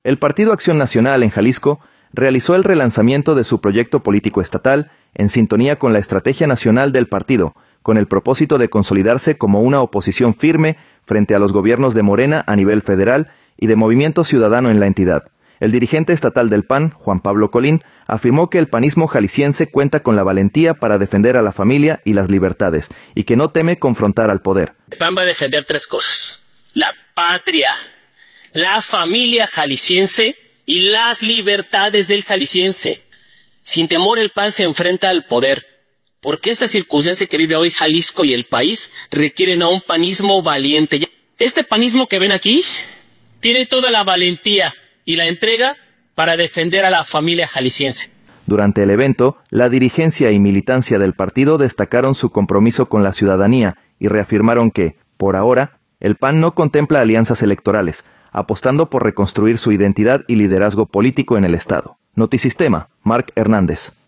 El Partido Acción Nacional en Jalisco realizó el relanzamiento de su proyecto político estatal en sintonía con la estrategia nacional del partido, con el propósito de consolidarse como una oposición firme frente a los gobiernos de Morena a nivel federal y de Movimiento Ciudadano en la entidad. El dirigente estatal del PAN, Juan Pablo Colín, afirmó que el panismo jalisciense cuenta con la valentía para defender a la familia y las libertades, y que no teme confrontar al poder. El PAN va a defender 3 cosas: la patria, la familia jalisciense y las libertades del jalisciense. Sin temor, el PAN se enfrenta al poder, porque esta circunstancia que vive hoy Jalisco y el país requieren a un panismo valiente. Este panismo que ven aquí tiene toda la valentía y la entrega para defender a la familia jalisciense. Durante el evento, la dirigencia y militancia del partido destacaron su compromiso con la ciudadanía y reafirmaron que, por ahora, el PAN no contempla alianzas electorales, apostando por reconstruir su identidad y liderazgo político en el Estado. Notisistema, Marc Hernández.